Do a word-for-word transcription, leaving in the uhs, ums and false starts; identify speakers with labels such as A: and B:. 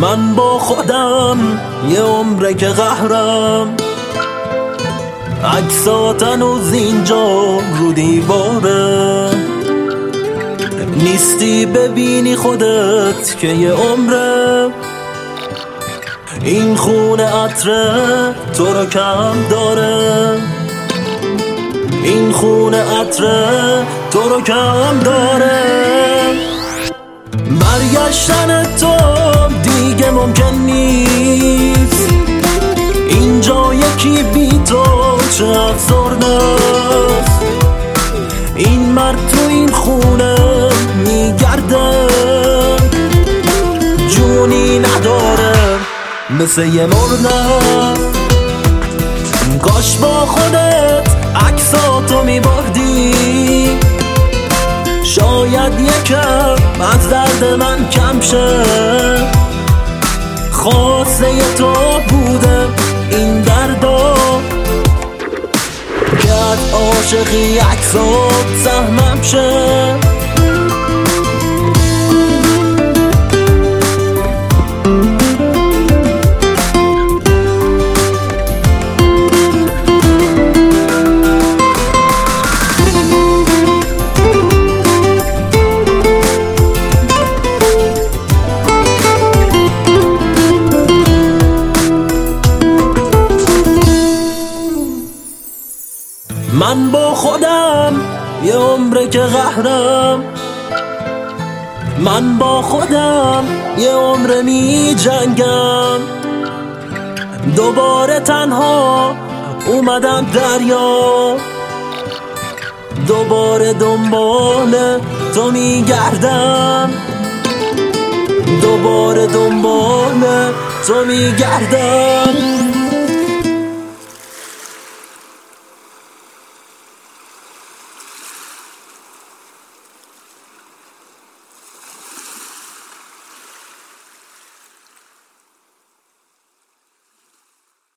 A: من با خودم یه عمره که قهرم، عکسات هنوز اینجا رو دیواره، نیستی ببینی خودت که یه عمره. این خونه عطره تو رو کم داره، این خونه عطره تو رو کم داره. برگشتن تو دیگه ممکن نیست، اینجا یکی بی تو چه افسرده است. این مرد تو این خونه میگرده، جونی نداره مثل یه مرده. کاش با خودت عکساتو میبردی، شاید یکم از درد من کم شه. خواسته تو بوده این دردا که از عاشقی عکسات سهمم شه. من با خودم یه عمره که قهرم، من با خودم یه عمره می جنگم. دوباره تنها اومدم دریا، دوباره دنبال تو می گردم، دوباره دنبال تو می گردم.